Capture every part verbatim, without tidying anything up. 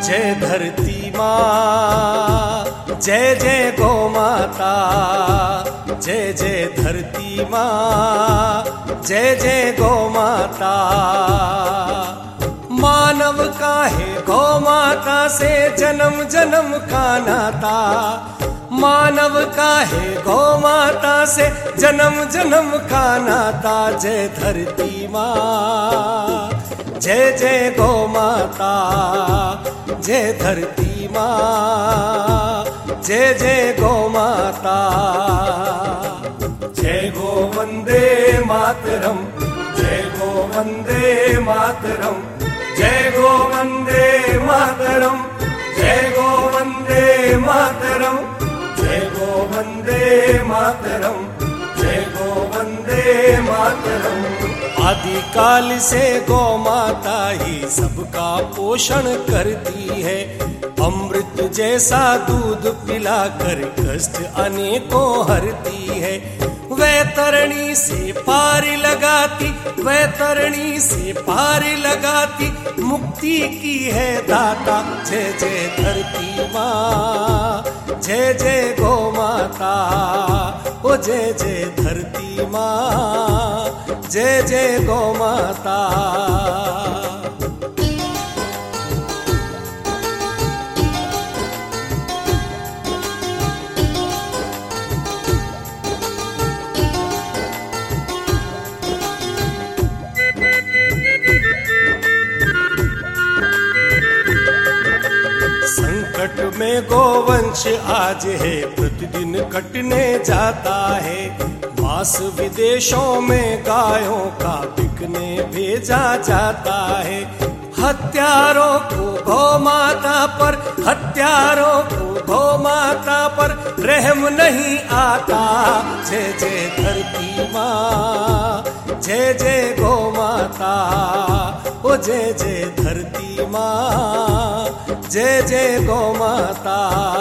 जय धरती माँ, जय जय गौ माता, जय जय धरती माँ, जय जय गौ माता। मानव का है गौ माता से जन्म जन्म का नाता, मानव का है गौ माता से जन्म जन्म का नाता। जय धरती माँ, जय जय गौ माता, जय धरती माँ, जय जय गौ माता। जय गो वंदे मातरम, जय गो वंदे मातरम, जय गो वंदे मातरम, जय गो वंदे मातरम, जय गो वंदे मातरम, जय गो वंदे मातरम। आदिकाल से गौ माता ही सबका पोषण करती है, अमृत जैसा दूध पिलाकर कष्ट अनेकों हरती है। वह तरणी से पार लगाती, वह तरणी से पार लगाती, मुक्ति की है दाता। जय जय धरती माँ, जय जय गौ माता, ओ जय जय धरती माँ, जय जय गौ माता। संकट में गोवंश आज है, प्रतिदिन कटने जाता है। मांस विदेशों में गायों का बिकने भेजा जाता है। हत्यारों को गौ माता पर, हत्यारों को गौ माता पर रहम नहीं आता। जय जय धरती माँ, जय जय गौ माता, ओ जय जय धरती माँ, जय जय गौ माता।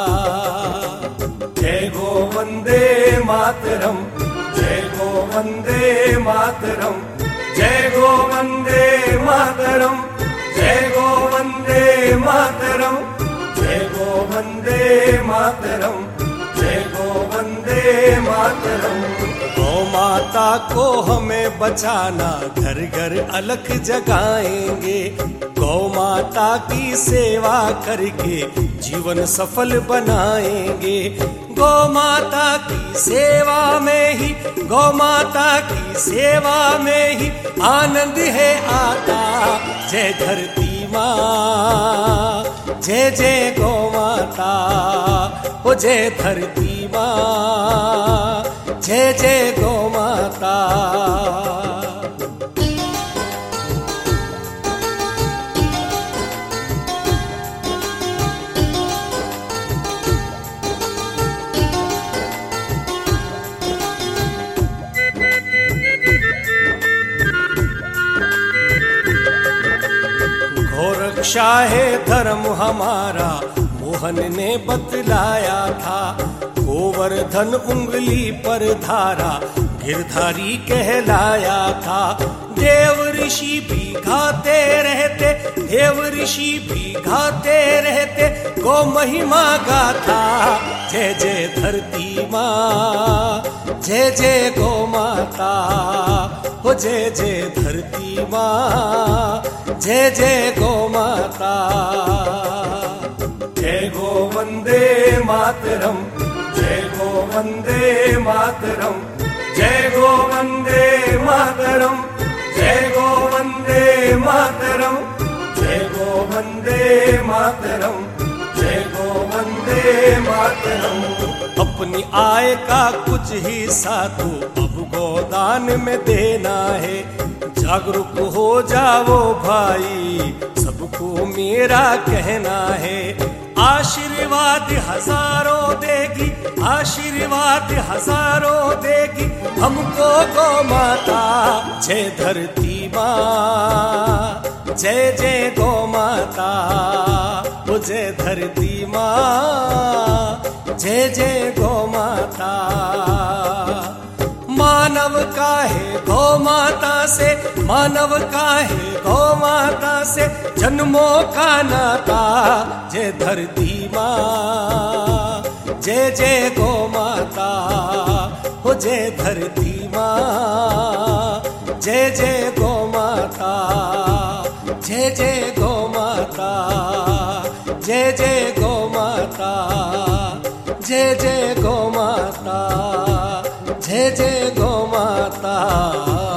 जय गो वंदे मातरम, जय गो वंदे मातरम, जय गो वंदे मातरम, जय गो वंदे मातरम, जय गो वंदे मातरम, जय गो वंदे मातरम। गौ माता को हमें बचाना, घर घर अलख जगाएंगे। गौ माता की सेवा करके जीवन सफल बनाएंगे। गौ माता की सेवा में ही, गौ माता की सेवा में ही आनंद है आता। जय धरती माँ, जय जय गौ माता, ओ जय धरती माँ, जय जय गौ माता। रक्षा है धर्म हमारा, मोहन ने बतलाया था। गोवर्धन उंगली पर धारा, गिरधारी कहलाया था। देव ऋषि भी गाते रहते, देव ऋषि भी गाते रहते, गौ महिमा गाथा। जय जय धरती माँ, जय जय गौ माता, हो जय जय धरती माँ, जय जय गौ माता। जय गो वंदे मातरम, जय गो वंदे मातरम, जय गो वंदे मातरम, जय गो वंदे मातरम, जय गो वंदे मातरम, जय गो वंदे मातरम। अपनी आय का कुछ हिस्सा तो अब गोदान में देना है। जागरूक हो जाओ भाई, सबको मेरा कहना है। आशीर्वाद हजारों देगी, आशीर्वाद हजारों देगी हमको गौ माता। जय धरती माँ, जय जय गौ माता, ओ जय धरती माँ, जय जय गौ माता। मानव का है गौ माता से मानव का है गौ माता से जन्मों का नाता। जय धरती माँ, जय जय गौ माता, हो जय धरती माँ, जय जय गौ माता, जय जय गौ माता, जय जय गौ माता, जय जय गौ माता, जय जय गौ माता।